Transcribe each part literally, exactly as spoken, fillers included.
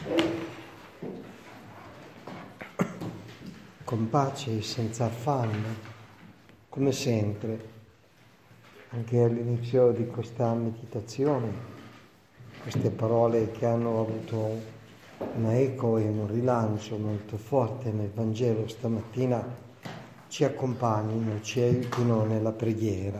Con pace e senza affanno, come sempre, anche all'inizio di questa meditazione, queste parole che hanno avuto una eco e un rilancio molto forte nel Vangelo stamattina ci accompagnino, ci aiutino nella preghiera.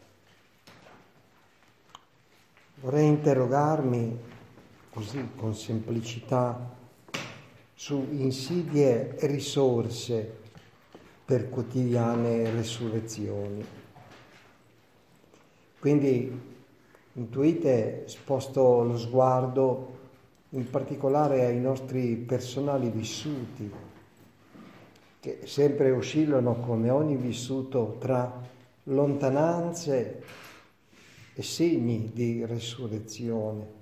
Vorrei interrogarmi così con semplicità su insidie e risorse per quotidiane resurrezioni. Quindi intuite, sposto lo sguardo in particolare ai nostri personali vissuti, che sempre oscillano come ogni vissuto tra lontananze e segni di resurrezione.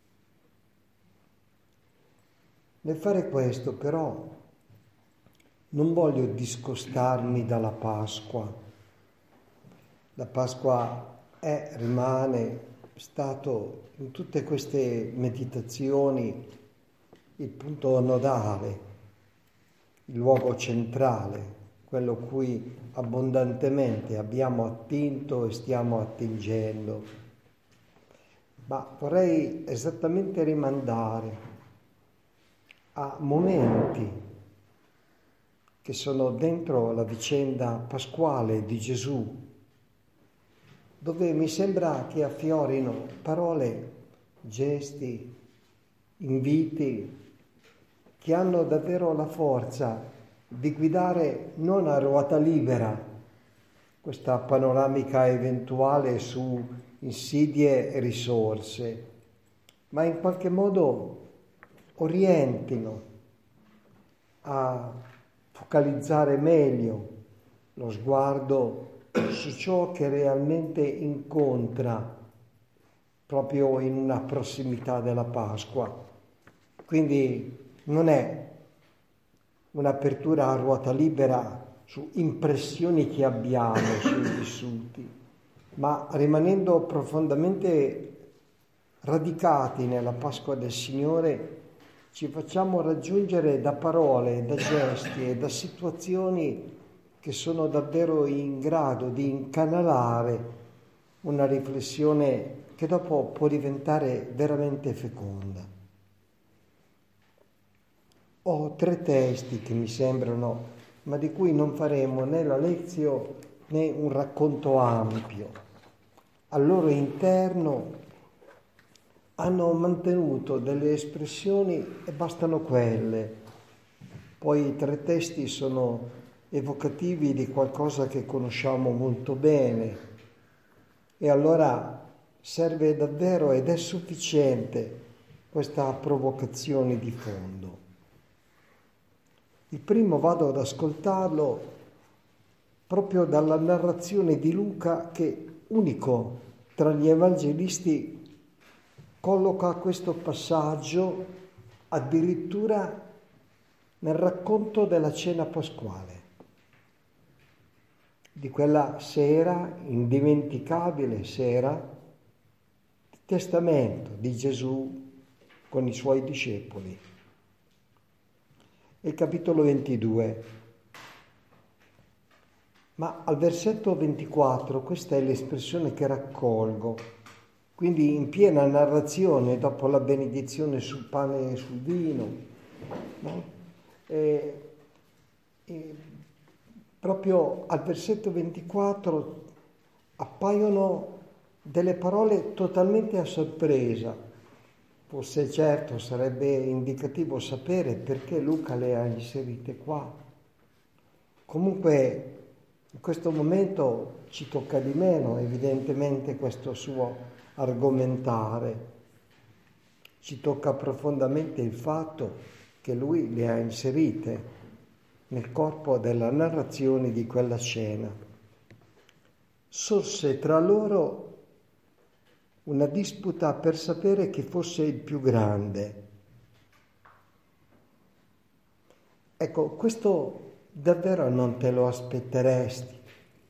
Nel fare questo, però, non voglio discostarmi dalla Pasqua. La Pasqua è, rimane, stato in tutte queste meditazioni il punto nodale, il luogo centrale, quello cui abbondantemente abbiamo attinto e stiamo attingendo. Ma vorrei esattamente rimandare a momenti che sono dentro la vicenda pasquale di Gesù, dove mi sembra che affiorino parole, gesti, inviti che hanno davvero la forza di guidare non a ruota libera questa panoramica eventuale su insidie e risorse, ma in qualche modo orientino a focalizzare meglio lo sguardo su ciò che realmente incontra proprio in una prossimità della Pasqua. Quindi non è un'apertura a ruota libera su impressioni che abbiamo sui vissuti, ma rimanendo profondamente radicati nella Pasqua del Signore, ci facciamo raggiungere da parole, da gesti e da situazioni che sono davvero in grado di incanalare una riflessione che dopo può diventare veramente feconda. Ho tre testi che mi sembrano, ma di cui non faremo né la lezione né un racconto ampio. Al loro interno hanno mantenuto delle espressioni e bastano quelle. Poi i tre testi sono evocativi di qualcosa che conosciamo molto bene e allora serve davvero ed è sufficiente questa provocazione di fondo. Il primo vado ad ascoltarlo proprio dalla narrazione di Luca, che unico tra gli evangelisti colloca questo passaggio addirittura nel racconto della cena pasquale, di quella sera, indimenticabile sera, di testamento di Gesù con i suoi discepoli. Il capitolo ventidue. Ma al versetto ventiquattro, questa è l'espressione che raccolgo. Quindi in piena narrazione, dopo la benedizione sul pane e sul vino, no? e, e proprio al versetto ventiquattro appaiono delle parole totalmente a sorpresa. Forse certo sarebbe indicativo sapere perché Luca le ha inserite qua. Comunque in questo momento ci tocca di meno, evidentemente, questo suo argomentare. Ci tocca profondamente il fatto che lui le ha inserite nel corpo della narrazione di quella cena. Sorse tra loro una disputa per sapere chi fosse il più grande. Ecco, questo davvero non te lo aspetteresti.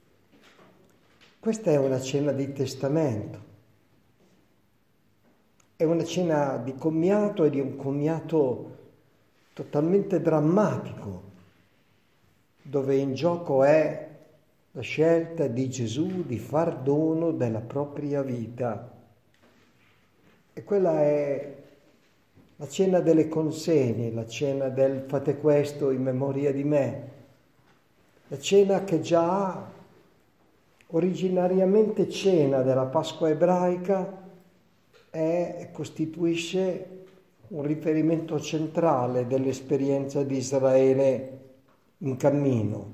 Questa è una cena di testamento. È una cena di commiato e di un commiato totalmente drammatico, dove in gioco è la scelta di Gesù di far dono della propria vita. E quella è la cena delle consegne, la cena del fate questo in memoria di me, la cena che già originariamente cena della Pasqua ebraica è, costituisce un riferimento centrale dell'esperienza di Israele in cammino.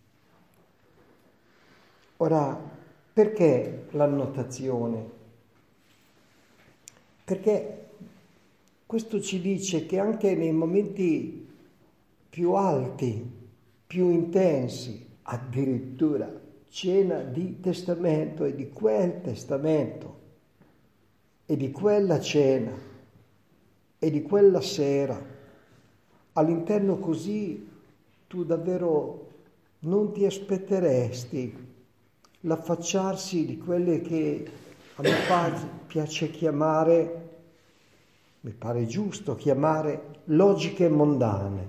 Ora, perché l'annotazione? Perché questo ci dice che anche nei momenti più alti, più intensi, addirittura cena di testamento e di quel testamento e di quella cena e di quella sera, all'interno così tu davvero non ti aspetteresti l'affacciarsi di quelle che a me piace chiamare, mi pare giusto chiamare, logiche mondane.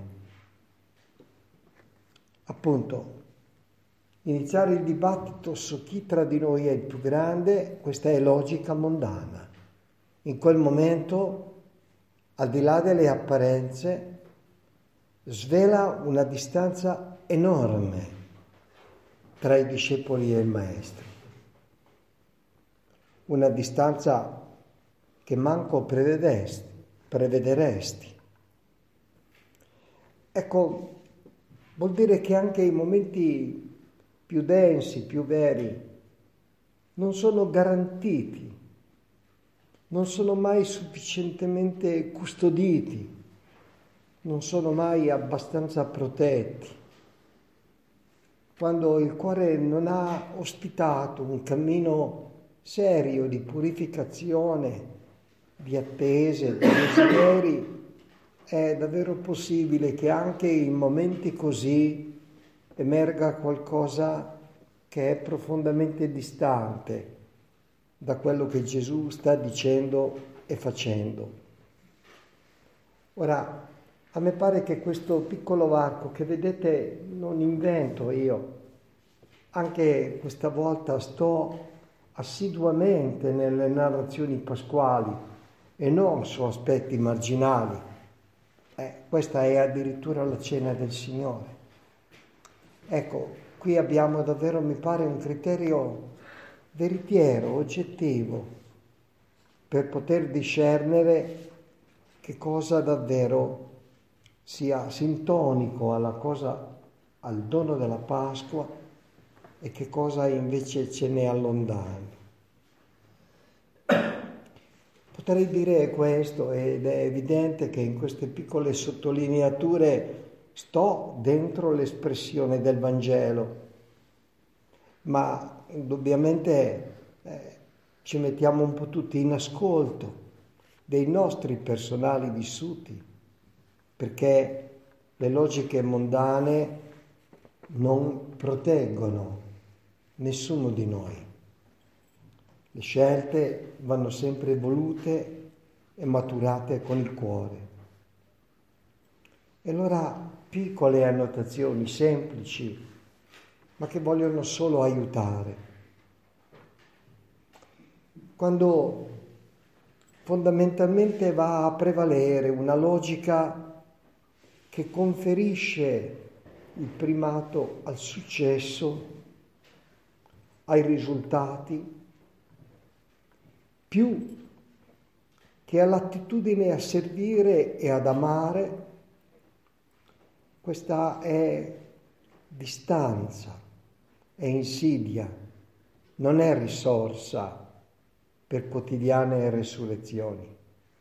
Appunto, iniziare il dibattito su chi tra di noi è il più grande, questa è logica mondana. In quel momento, al di là delle apparenze, svela una distanza enorme tra i discepoli e il Maestro. Una distanza che manco prevedesti, prevederesti. Ecco, vuol dire che anche i momenti più densi, più veri, non sono garantiti, non sono mai sufficientemente custoditi, non sono mai abbastanza protetti. Quando il cuore non ha ospitato un cammino serio di purificazione, di attese, di desideri, è davvero possibile che anche in momenti così emerga qualcosa che è profondamente distante da quello che Gesù sta dicendo e facendo. Ora, a me pare che questo piccolo varco che vedete non invento io, anche questa volta sto assiduamente nelle narrazioni pasquali e non su aspetti marginali. Eh, questa è addirittura la cena del Signore. Ecco, qui abbiamo davvero, mi pare, un criterio veritiero, oggettivo, per poter discernere che cosa davvero sia sintonico alla cosa, al dono della Pasqua e che cosa invece ce ne allontani. Potrei dire questo ed è evidente che in queste piccole sottolineature sto dentro l'espressione del Vangelo, ma indubbiamente eh, ci mettiamo un po' tutti in ascolto dei nostri personali vissuti, perché le logiche mondane non proteggono nessuno di noi. Le scelte vanno sempre volute e maturate con il cuore. E allora piccole annotazioni semplici, ma che vogliono solo aiutare. Quando fondamentalmente va a prevalere una logica che conferisce il primato al successo, ai risultati, più che all'attitudine a servire e ad amare, questa è distanza, è insidia, non è risorsa per quotidiane resurrezioni.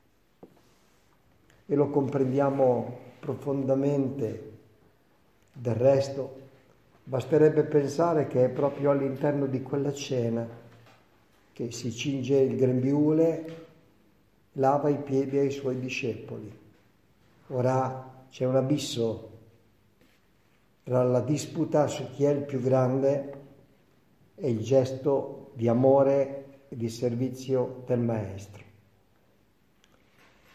E lo comprendiamo profondamente. Del resto, basterebbe pensare che è proprio all'interno di quella cena che si cinge il grembiule, lava i piedi ai suoi discepoli. Ora c'è un abisso tra la disputa su chi è il più grande e il gesto di amore e di servizio del Maestro.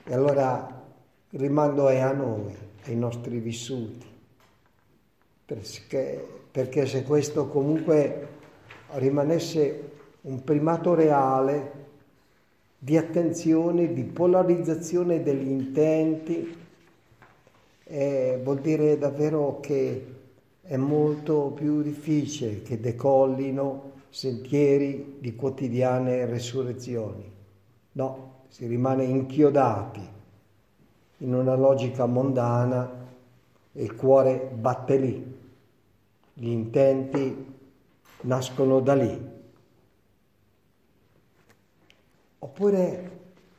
E allora il rimando è a noi, ai nostri vissuti, perché, perché se questo comunque rimanesse un primato reale di attenzione, di polarizzazione degli intenti, eh, vuol dire davvero che è molto più difficile che decollino sentieri di quotidiane resurrezioni. No, si rimane inchiodati in una logica mondana e il cuore batte lì, gli intenti nascono da lì. Oppure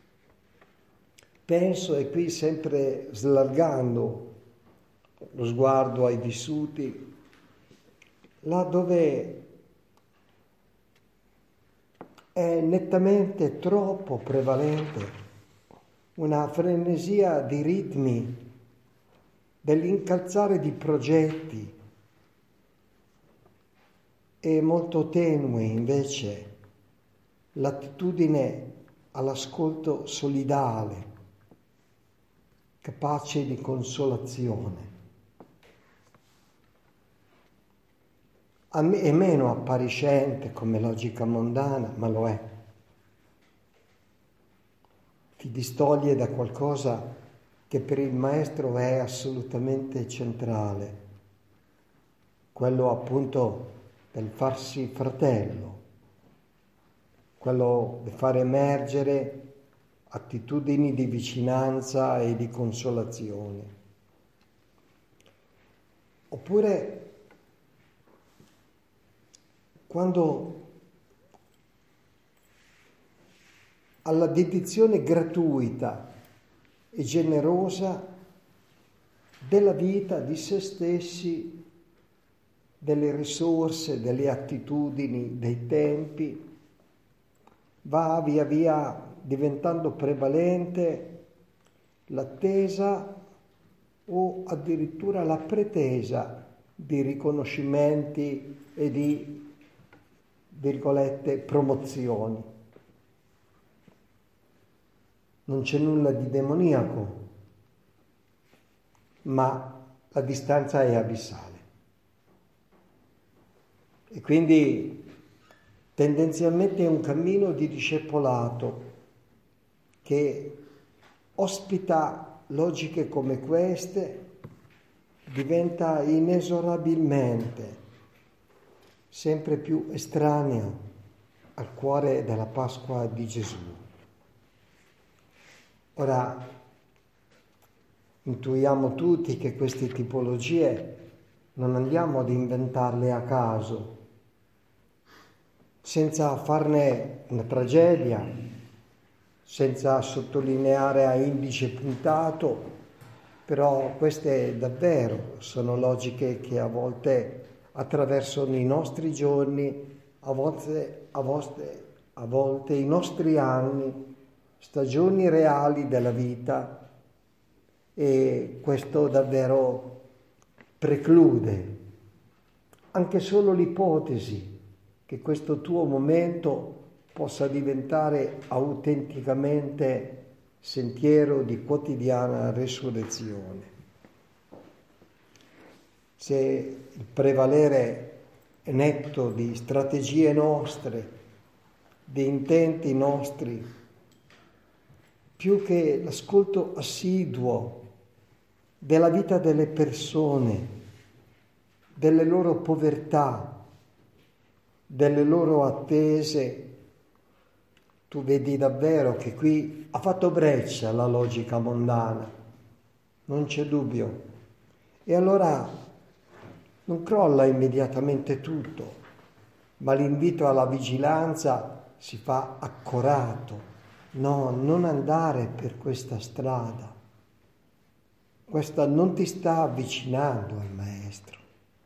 penso, e qui sempre slargando lo sguardo ai vissuti, là dove è nettamente troppo prevalente una frenesia di ritmi, dell'incalzare di progetti, e molto tenue invece l'attitudine all'ascolto solidale, capace di consolazione. È meno appariscente come logica mondana, ma lo è. Ti distoglie da qualcosa che per il maestro è assolutamente centrale, quello appunto del farsi fratello, quello di far emergere attitudini di vicinanza e di consolazione. Oppure quando alla dedizione gratuita e generosa della vita, di se stessi, delle risorse, delle attitudini, dei tempi, va via via diventando prevalente l'attesa o addirittura la pretesa di riconoscimenti e di, virgolette, promozioni. Non c'è nulla di demoniaco, ma la distanza è abissale. E quindi tendenzialmente è un cammino di discepolato che ospita logiche come queste, diventa inesorabilmente sempre più estraneo al cuore della Pasqua di Gesù. Ora, intuiamo tutti che queste tipologie non andiamo ad inventarle a caso, senza farne una tragedia, senza sottolineare a indice puntato, però queste davvero sono logiche che a volte attraversano i nostri giorni, a volte, a volte, a volte i nostri anni, stagioni reali della vita, e questo davvero preclude anche solo l'ipotesi che questo tuo momento possa diventare autenticamente sentiero di quotidiana resurrezione. Se il prevalere è netto di strategie nostre, di intenti nostri, più che l'ascolto assiduo della vita delle persone, delle loro povertà, delle loro attese, tu vedi davvero che qui ha fatto breccia la logica mondana, non c'è dubbio. E allora non crolla immediatamente tutto, ma l'invito alla vigilanza si fa accorato. No, non andare per questa strada. Questa non ti sta avvicinando al Maestro.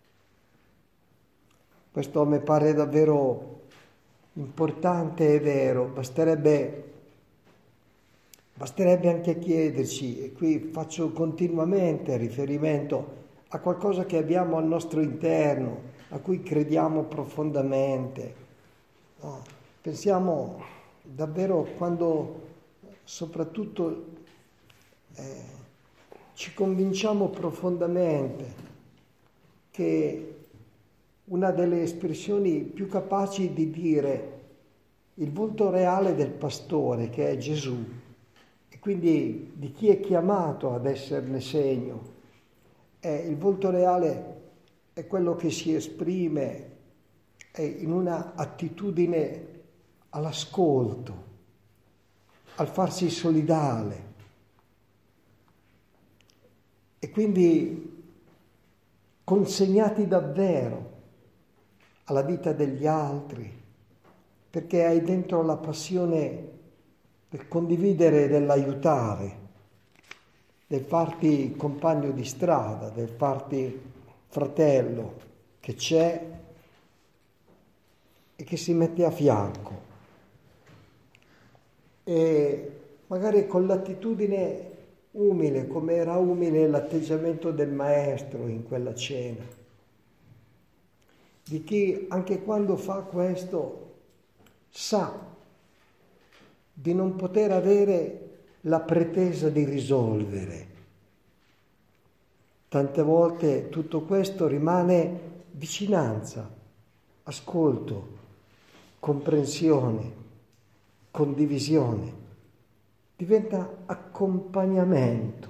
Questo mi pare davvero importante e vero. Basterebbe, basterebbe anche chiederci, e qui faccio continuamente riferimento a qualcosa che abbiamo al nostro interno, a cui crediamo profondamente. No, pensiamo davvero quando soprattutto eh, ci convinciamo profondamente che una delle espressioni più capaci di dire il volto reale del pastore, che è Gesù, e quindi di chi è chiamato ad esserne segno, è il volto reale è quello che si esprime in una attitudine all'ascolto, al farsi solidale, e quindi consegnati davvero alla vita degli altri, perché hai dentro la passione del condividere, dell'aiutare, del farti compagno di strada, del farti fratello che c'è e che si mette a fianco. E magari con l'attitudine umile, come era umile l'atteggiamento del maestro in quella cena, di chi anche quando fa questo sa di non poter avere la pretesa di risolvere. Tante volte tutto questo rimane vicinanza, ascolto, comprensione, condivisione, diventa accompagnamento.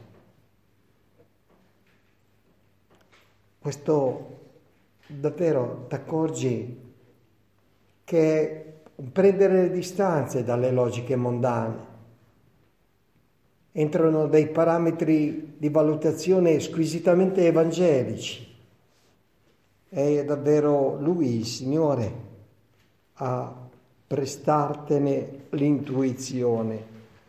Questo davvero t'accorgi che è un prendere le distanze dalle logiche mondane. Entrano dei parametri di valutazione squisitamente evangelici. È davvero Lui, il Signore, a prestartene l'intuizione.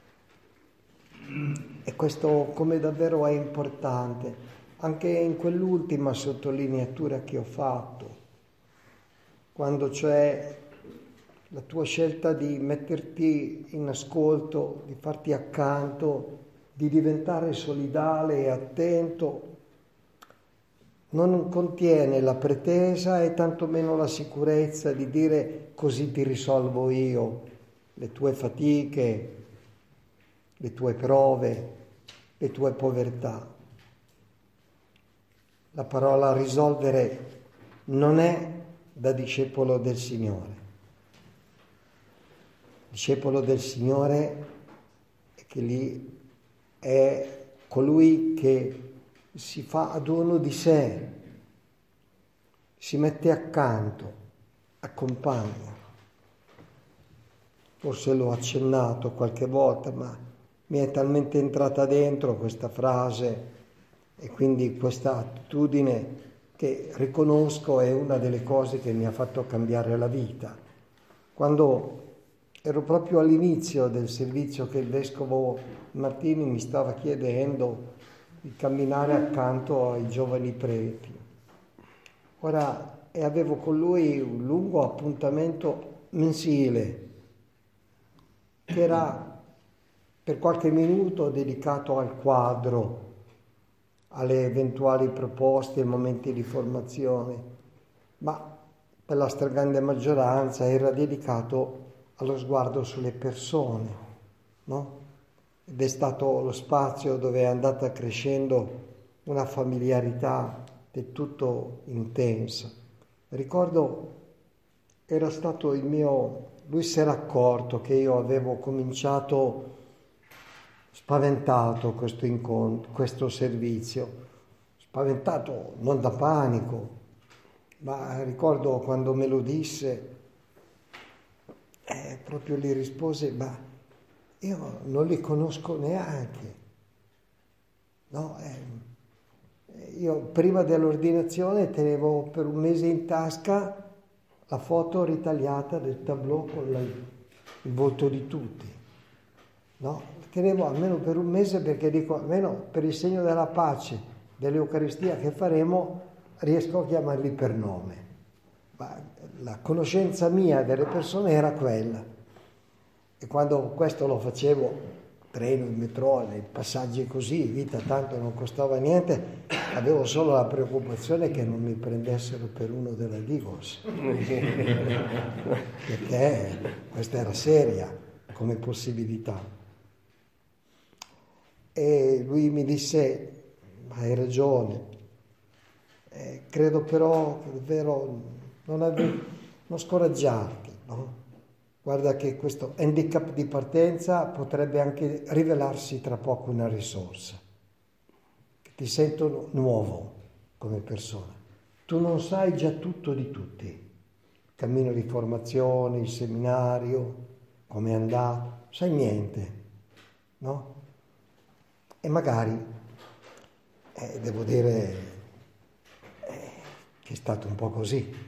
E questo come davvero è importante, anche in quell'ultima sottolineatura che ho fatto, quando cioè la tua scelta di metterti in ascolto, di farti accanto, di diventare solidale e attento, non contiene la pretesa e tantomeno la sicurezza di dire così ti risolvo io le tue fatiche, le tue prove, le tue povertà. La parola risolvere non è da discepolo del Signore. Discepolo del Signore è che lì è colui che si fa a dono di sé, si mette accanto, accompagna. Forse l'ho accennato qualche volta, ma mi è talmente entrata dentro questa frase e quindi questa attitudine che riconosco è una delle cose che mi ha fatto cambiare la vita. Quando ero proprio all'inizio del servizio che il vescovo Martini mi stava chiedendo di camminare accanto ai giovani preti. Ora, e avevo con lui un lungo appuntamento mensile, che era per qualche minuto dedicato al quadro, alle eventuali proposte e momenti di formazione, ma per la stragrande maggioranza era dedicato allo sguardo sulle persone, no? Ed è stato lo spazio dove è andata crescendo una familiarità del tutto intensa. Ricordo, era stato il mio... Lui si era accorto che io avevo cominciato spaventato questo incontro, questo servizio, spaventato non da panico, ma ricordo quando me lo disse, eh, proprio gli rispose, ma io non li conosco neanche, no? Eh, io prima dell'ordinazione tenevo per un mese in tasca la foto ritagliata del tableau con la, il volto di tutti, no? Tenevo almeno per un mese perché dico, almeno per il segno della pace, dell'Eucaristia che faremo, riesco a chiamarli per nome. Ma la conoscenza mia delle persone era quella. E quando questo lo facevo, treno, in metro, nei passaggi così, vita tanto non costava niente, avevo solo la preoccupazione che non mi prendessero per uno della Digos. Perché questa era seria come possibilità. E lui mi disse, ma hai ragione, eh, credo però che davvero non, ave- non scoraggiarti, no? Guarda che questo handicap di partenza potrebbe anche rivelarsi tra poco una risorsa, che ti sento nuovo come persona. Tu non sai già tutto di tutti, il cammino di formazione, il seminario, come è andato, sai niente, no? E magari, eh, devo dire, eh, che è stato un po' così.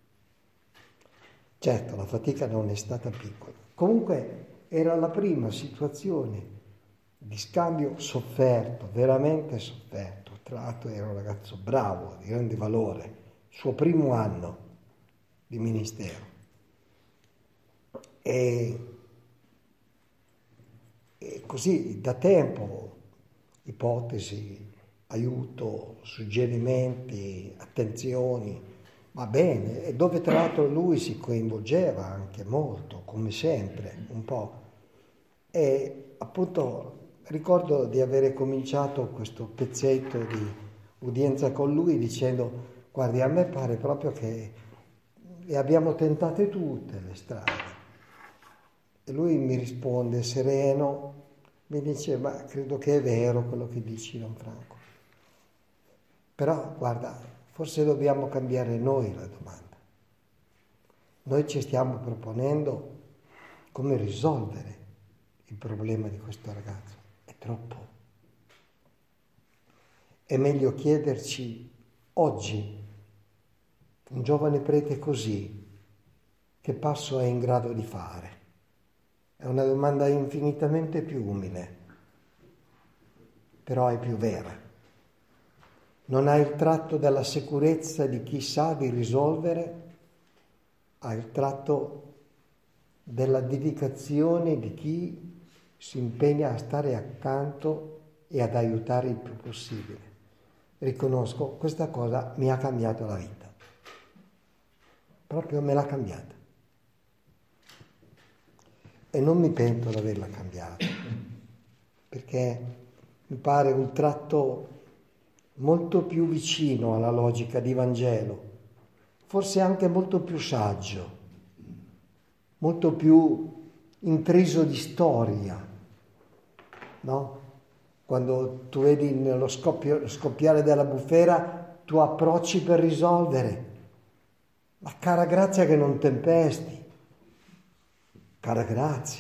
Certo, la fatica non è stata piccola. Comunque era la prima situazione di scambio sofferto, veramente sofferto. Tra l'altro era un ragazzo bravo, di grande valore, suo primo anno di ministero. E, e così da tempo, ipotesi, aiuto, suggerimenti, attenzioni, va bene, e dove tra l'altro lui si coinvolgeva anche molto, come sempre, un po'. E appunto ricordo di avere cominciato questo pezzetto di udienza con lui dicendo, guardi, a me pare proprio che le abbiamo tentate tutte le strade. E lui mi risponde sereno, mi dice, ma credo che è vero quello che dici, Don Franco. Però, guarda, forse dobbiamo cambiare noi la domanda. Noi ci stiamo proponendo come risolvere il problema di questo ragazzo. È troppo. È meglio chiederci oggi, un giovane prete così, che passo è in grado di fare? È una domanda infinitamente più umile, però è più vera. Non ha il tratto della sicurezza di chi sa di risolvere, ha il tratto della dedicazione di chi si impegna a stare accanto e ad aiutare il più possibile. Riconosco, questa cosa mi ha cambiato la vita. Proprio me l'ha cambiata. E non mi pento di averla cambiata, perché mi pare un tratto molto più vicino alla logica di Vangelo, forse anche molto più saggio, molto più intriso di storia, no? Quando tu vedi nello scoppio, scoppiare della bufera, tu approcci per risolvere. Ma cara grazia che non tempesti, cara grazia.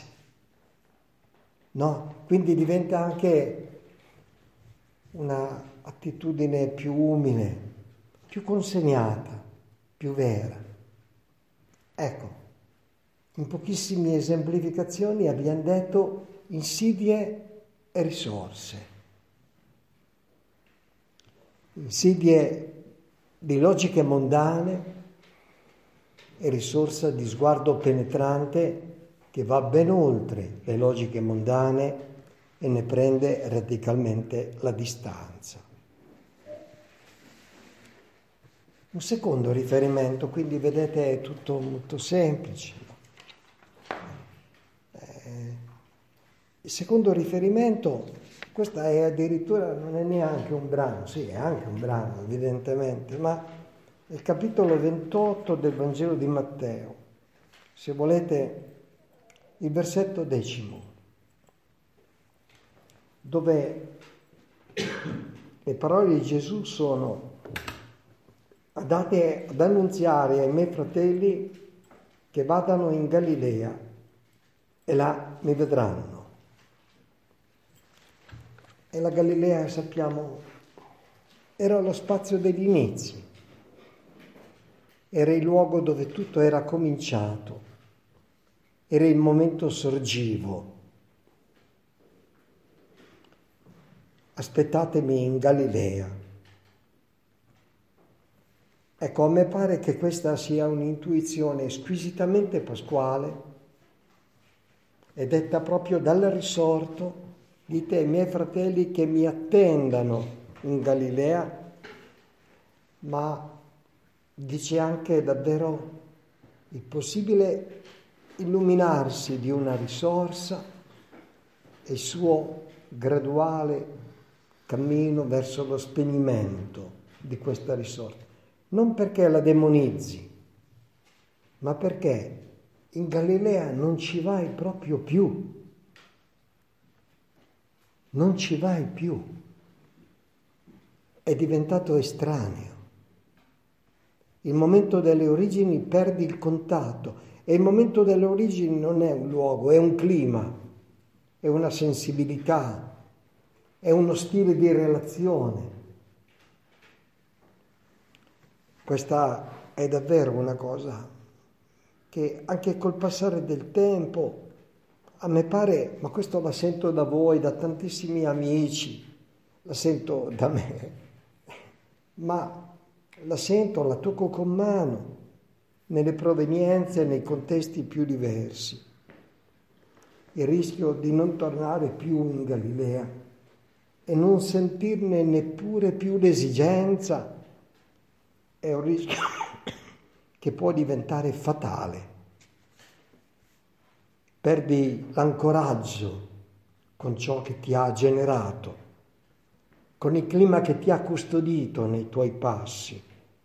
No? Quindi diventa anche una attitudine più umile, più consegnata, più vera. Ecco, in pochissime esemplificazioni abbiamo detto insidie e risorse. Insidie di logiche mondane e risorsa di sguardo penetrante che va ben oltre le logiche mondane e ne prende radicalmente la distanza. Un secondo riferimento, quindi vedete è tutto molto semplice. Eh, il secondo riferimento, questa è addirittura, non è neanche un brano, sì è anche un brano evidentemente, ma è il capitolo ventotto del Vangelo di Matteo, se volete il versetto decimo, dove le parole di Gesù sono andate ad annunziare ai miei fratelli che vadano in Galilea e là mi vedranno. E la Galilea, sappiamo, era lo spazio degli inizi, era il luogo dove tutto era cominciato, era il momento sorgivo. Aspettatemi in Galilea. Ecco, a me pare che questa sia un'intuizione squisitamente pasquale e detta proprio dal risorto: dite ai miei fratelli che mi attendano in Galilea, ma dice anche davvero il possibile illuminarsi di una risorsa e il suo graduale cammino verso lo spegnimento di questa risorsa. Non perché la demonizzi, ma perché in Galilea non ci vai proprio più. Non ci vai più. È diventato estraneo. Il momento delle origini perdi il contatto e il momento delle origini non è un luogo, è un clima, è una sensibilità, è uno stile di relazione. Questa è davvero una cosa che anche col passare del tempo a me pare, ma questo la sento da voi, da tantissimi amici, la sento da me, ma la sento, la tocco con mano, nelle provenienze, nei contesti più diversi. Il rischio di non tornare più in Galilea e non sentirne neppure più l'esigenza è un rischio che può diventare fatale. Perdi l'ancoraggio con ciò che ti ha generato, con il clima che ti ha custodito nei tuoi passi.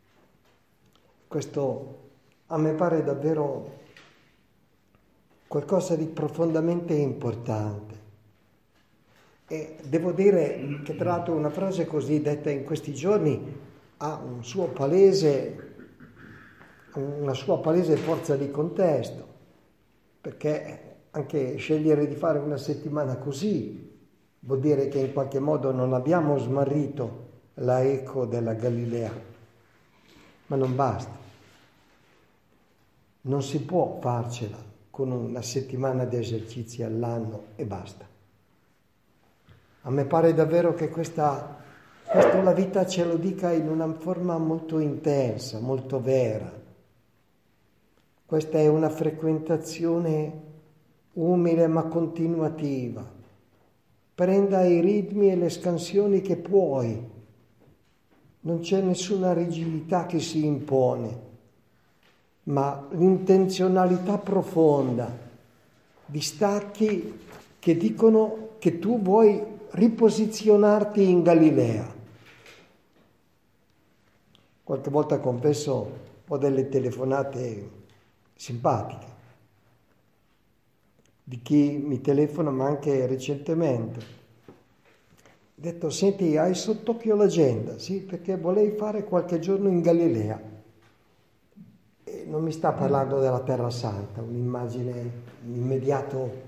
Questo a me pare davvero qualcosa di profondamente importante. E devo dire che tra l'altro una frase così detta in questi giorni ha un suo palese, una sua palese forza di contesto, perché anche scegliere di fare una settimana così vuol dire che in qualche modo non abbiamo smarrito la eco della Galilea, ma non basta. Non si può farcela con una settimana di esercizi all'anno e basta. A me pare davvero che questa, questa la vita ce lo dica in una forma molto intensa, molto vera. Questa è una frequentazione umile ma continuativa. Prenda i ritmi e le scansioni che puoi. Non c'è nessuna rigidità che si impone, ma l'intenzionalità profonda di stacchi che dicono che tu vuoi riposizionarti in Galilea. Qualche volta, confesso, ho delle telefonate simpatiche di chi mi telefona, ma anche recentemente. Ho detto: senti, hai sott'occhio l'agenda? Sì, perché volevi fare qualche giorno in Galilea. E non mi sta parlando della Terra Santa, un'immagine, un immediato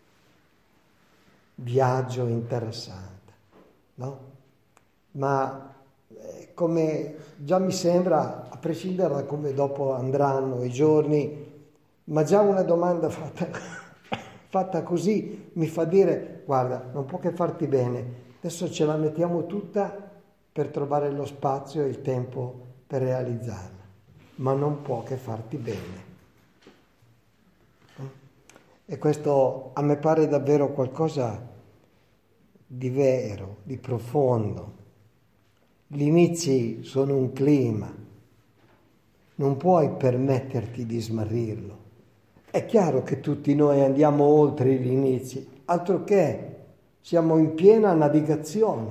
viaggio in Terra Santa, no? Ma eh, come già mi sembra, a prescindere da come dopo andranno i giorni, ma già una domanda fatta, fatta così mi fa dire: guarda, non può che farti bene, adesso ce la mettiamo tutta per trovare lo spazio e il tempo per realizzarla, ma non può che farti bene. E questo a me pare davvero qualcosa di vero, di profondo. Gli inizi sono un clima, non puoi permetterti di smarrirlo. È chiaro che tutti noi andiamo oltre gli inizi, altro che siamo in piena navigazione,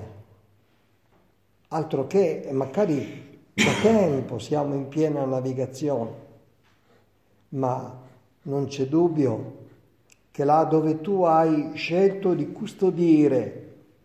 altro che magari da tempo siamo in piena navigazione, ma non c'è dubbio che là dove tu hai scelto di custodire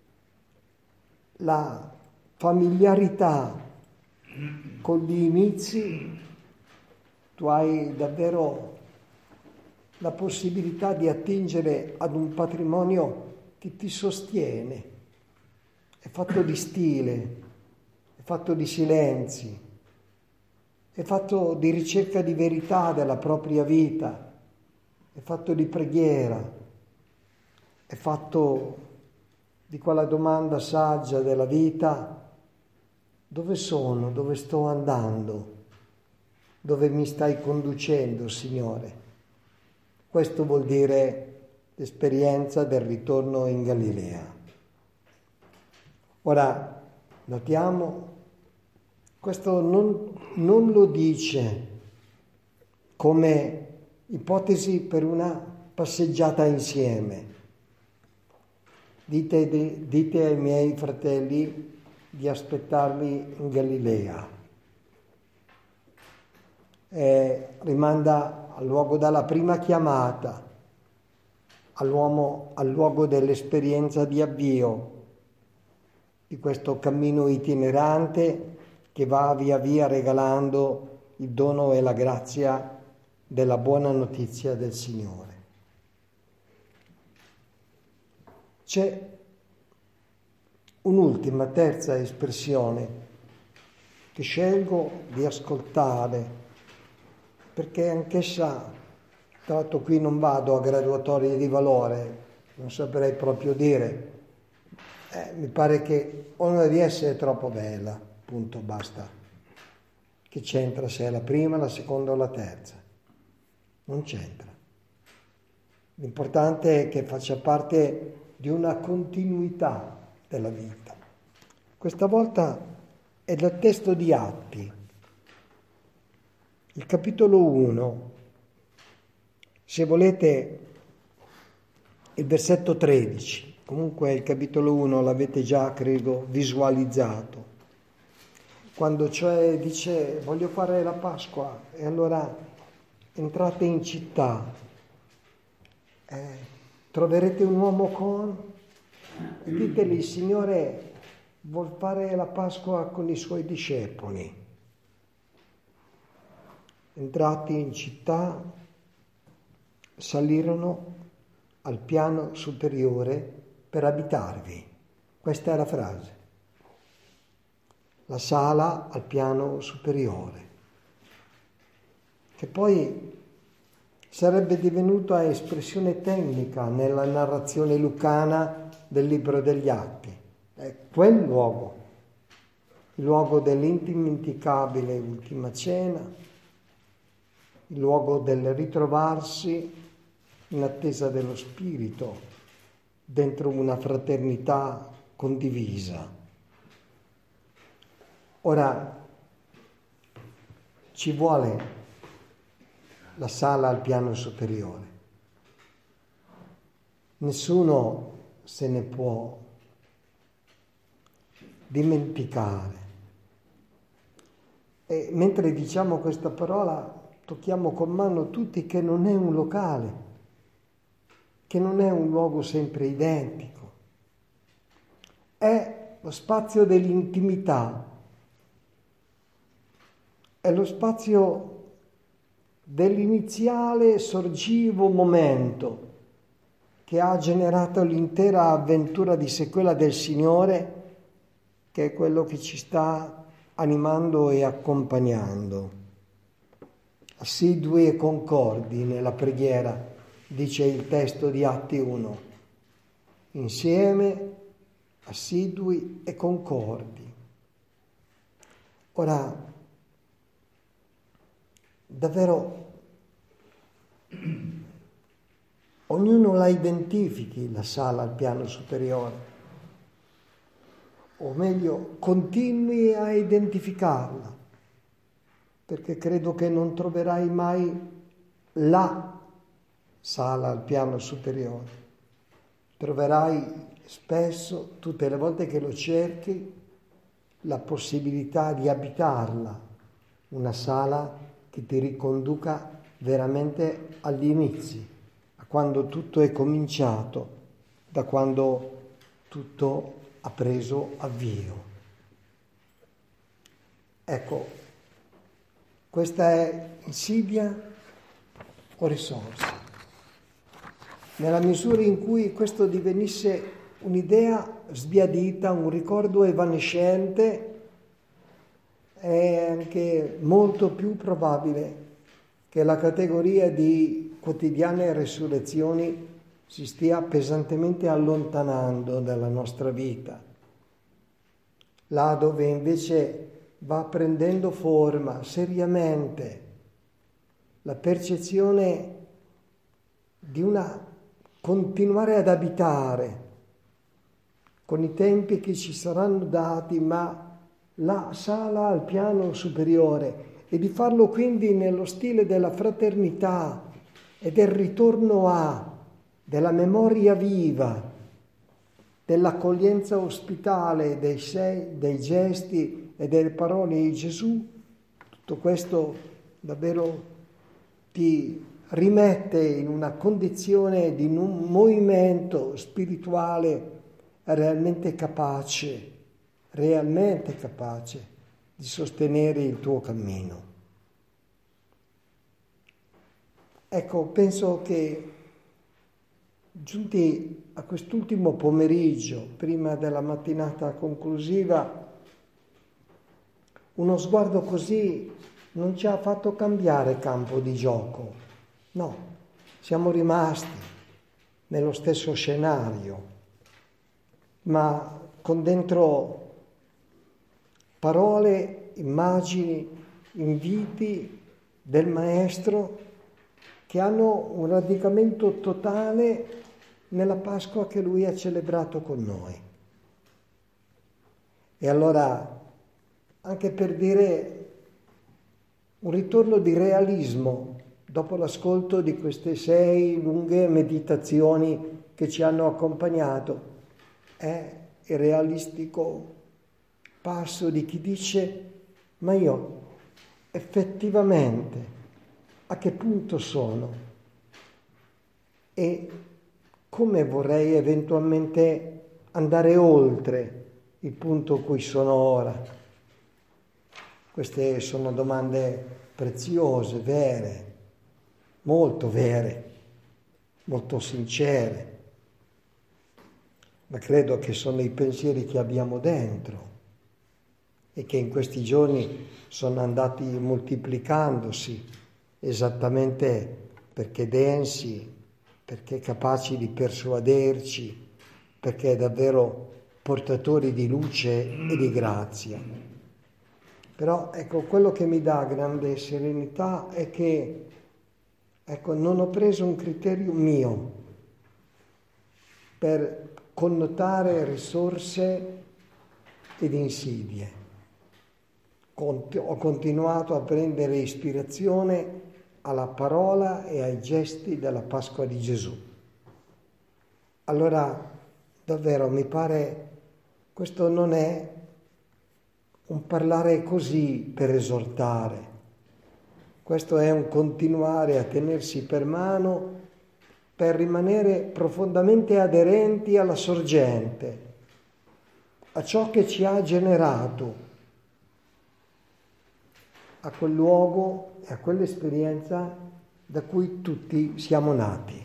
la familiarità con gli inizi, tu hai davvero la possibilità di attingere ad un patrimonio che ti sostiene, è fatto di stile, è fatto di silenzi, è fatto di ricerca di verità della propria vita, è fatto di preghiera, è fatto di quella domanda saggia della vita: dove sono, dove sto andando, dove mi stai conducendo, Signore? Questo vuol dire l'esperienza del ritorno in Galilea. Ora, notiamo, questo non, non lo dice come ipotesi per una passeggiata insieme, dite, dite ai miei fratelli di aspettarmi in Galilea. Eh, rimanda al luogo della prima chiamata, all'uomo, al luogo dell'esperienza di avvio, di questo cammino itinerante che va via via regalando il dono e la grazia della buona notizia del Signore. C'è un'ultima, terza espressione che scelgo di ascoltare, perché anch'essa, tra l'altro qui non vado a graduatorie di valore, non saprei proprio dire, eh, mi pare che o non di essere troppo bella, punto, basta. Che c'entra se è la prima, la seconda o la terza? Non c'entra. L'importante è che faccia parte di una continuità della vita. Questa volta è dal testo di Atti, il capitolo uno, se volete il versetto tredici, comunque il capitolo uno l'avete già, credo, visualizzato. Quando cioè dice voglio fare la Pasqua e allora entrate in città, eh, troverete un uomo con, e diteli il Signore vuol fare la Pasqua con i suoi discepoli. Entrati in città, salirono al piano superiore per abitarvi. Questa è la frase. La sala al piano superiore, che poi sarebbe divenuta espressione tecnica nella narrazione lucana del libro degli Atti. È quel luogo, il luogo dell'indimenticabile ultima cena, il luogo del ritrovarsi in attesa dello Spirito, dentro una fraternità condivisa. Ora, ci vuole la sala al piano superiore. Nessuno se ne può dimenticare. E mentre diciamo questa parola, tocchiamo con mano tutti che non è un locale, che non è un luogo sempre identico. È lo spazio dell'intimità, è lo spazio dell'iniziale sorgivo momento che ha generato l'intera avventura di sequela del Signore, che è quello che ci sta animando e accompagnando. Assidui e concordi nella preghiera, dice il testo di Atti uno. Insieme, assidui e concordi. Ora, davvero ognuno la identifichi la sala al piano superiore, o meglio continui a identificarla, perché credo che non troverai mai la sala al piano superiore. Troverai spesso, tutte le volte che lo cerchi, la possibilità di abitarla, una sala che ti riconduca veramente agli inizi, a quando tutto è cominciato, da quando tutto ha preso avvio. Ecco, questa è insidia o risorsa. Nella misura in cui questo divenisse un'idea sbiadita, un ricordo evanescente, è anche molto più probabile che la categoria di quotidiane resurrezioni si stia pesantemente allontanando dalla nostra vita, là dove invece va prendendo forma seriamente la percezione di una continuare ad abitare con i tempi che ci saranno dati, ma la sala al piano superiore, e di farlo quindi nello stile della fraternità e del ritorno a, della memoria viva, dell'accoglienza ospitale, dei, sei, dei gesti e delle parole di Gesù, tutto questo davvero ti rimette in una condizione di un movimento spirituale realmente capace, realmente capace di sostenere il tuo cammino. Ecco, penso che giunti a quest'ultimo pomeriggio, prima della mattinata conclusiva, uno sguardo così non ci ha fatto cambiare campo di gioco. No, siamo rimasti nello stesso scenario, ma con dentro parole, immagini, inviti del Maestro che hanno un radicamento totale nella Pasqua che Lui ha celebrato con noi. E allora, anche per dire un ritorno di realismo, dopo l'ascolto di queste sei lunghe meditazioni che ci hanno accompagnato, è il realistico passo di chi dice: ma io effettivamente a che punto sono e come vorrei eventualmente andare oltre il punto in cui sono ora. Queste sono domande preziose, vere, molto vere, molto sincere, ma credo che sono i pensieri che abbiamo dentro e che in questi giorni sono andati moltiplicandosi esattamente perché densi, perché capaci di persuaderci, perché davvero portatori di luce e di grazia. Però ecco, quello che mi dà grande serenità è che ecco, non ho preso un criterio mio per connotare risorse ed insidie. Ho continuato a prendere ispirazione alla parola e ai gesti della Pasqua di Gesù. Allora, davvero, mi pare, questo non è un parlare così per esortare, questo è un continuare a tenersi per mano per rimanere profondamente aderenti alla sorgente, a ciò che ci ha generato, a quel luogo e a quell'esperienza da cui tutti siamo nati.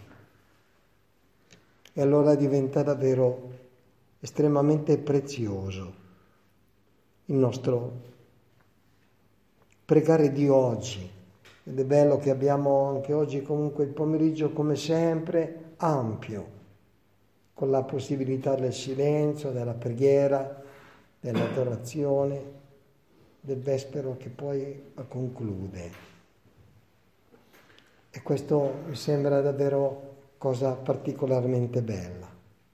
E allora diventa davvero estremamente prezioso il nostro pregare Dio oggi. Ed è bello che abbiamo anche oggi comunque il pomeriggio, come sempre, ampio, con la possibilità del silenzio, della preghiera, dell'adorazione, del vespero che poi conclude. E questo mi sembra davvero cosa particolarmente bella.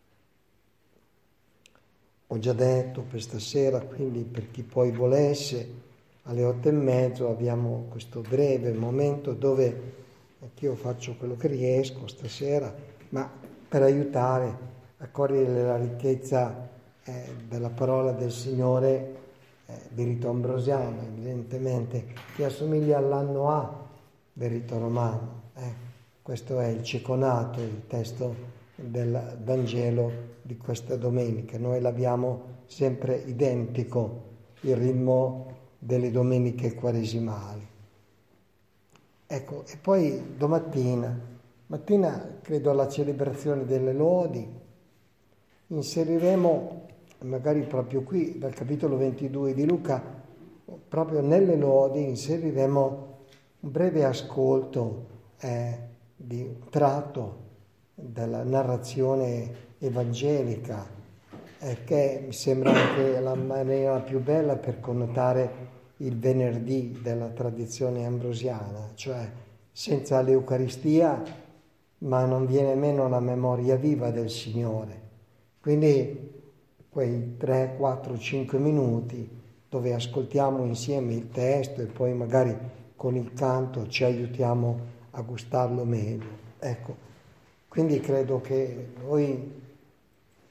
Ho già detto per stasera, quindi per chi poi volesse, alle otto e mezzo abbiamo questo breve momento dove anch'io faccio quello che riesco stasera, ma per aiutare a cogliere la ricchezza eh, della parola del Signore eh, di rito ambrosiano, evidentemente, che assomiglia all'anno A del rito romano. Eh. Questo è il ceconato, il testo del Vangelo di questa domenica. Noi l'abbiamo sempre identico, il ritmo delle domeniche quaresimali. Ecco, e poi domattina, mattina credo alla celebrazione delle lodi, inseriremo, magari proprio qui, dal capitolo ventidue di Luca, proprio nelle lodi inseriremo un breve ascolto eh, di un tratto della narrazione evangelica, eh, che mi sembra anche la maniera più bella per connotare il venerdì della tradizione ambrosiana, cioè senza l'Eucaristia, ma non viene meno la memoria viva del Signore. Quindi quei tre, quattro, cinque minuti dove ascoltiamo insieme il testo e poi magari con il canto ci aiutiamo a gustarlo meglio. Ecco, quindi credo che noi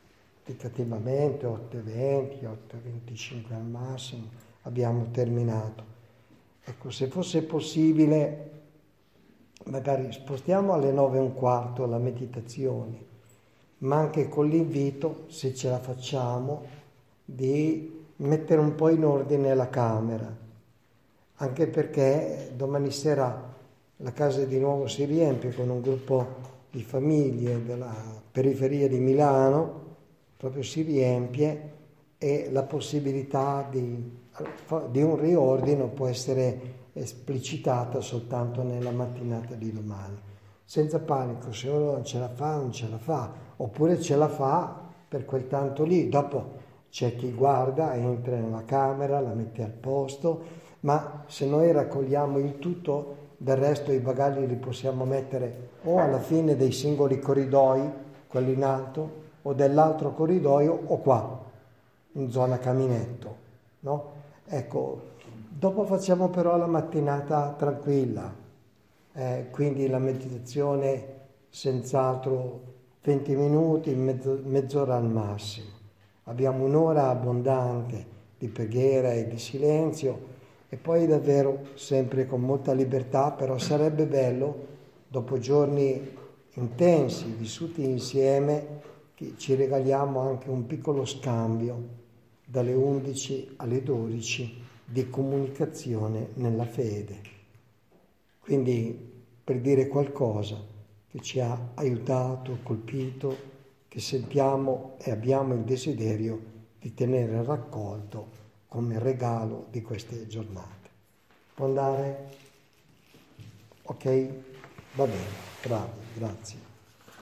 indicativamente otto e venti, otto e venticinque al massimo, abbiamo terminato. Ecco, se fosse possibile, magari spostiamo alle nove e un quarto la meditazione, ma anche con l'invito, se ce la facciamo, di mettere un po' in ordine la camera, anche perché domani sera la casa di nuovo si riempie con un gruppo di famiglie della periferia di Milano, proprio si riempie, e la possibilità di, di un riordino può essere esplicitata soltanto nella mattinata di domani. Senza panico, se uno non ce la fa, non ce la fa, oppure ce la fa per quel tanto lì. Dopo c'è chi guarda, entra nella camera, la mette al posto, ma se noi raccogliamo il tutto, del resto i bagagli li possiamo mettere o alla fine dei singoli corridoi, quelli in alto, o dell'altro corridoio, o qua, in zona caminetto, no? Ecco, dopo facciamo però la mattinata tranquilla, eh, quindi la meditazione senz'altro venti minuti, mezzo, mezz'ora al massimo. Abbiamo un'ora abbondante di preghiera e di silenzio, e poi davvero sempre con molta libertà, però sarebbe bello, dopo giorni intensi, vissuti insieme, che ci regaliamo anche un piccolo scambio dalle undici alle dodici di comunicazione nella fede. Quindi per dire qualcosa che ci ha aiutato, colpito, che sentiamo e abbiamo il desiderio di tenere raccolto come regalo di queste giornate. Può andare? Ok? Va bene, bravi, grazie.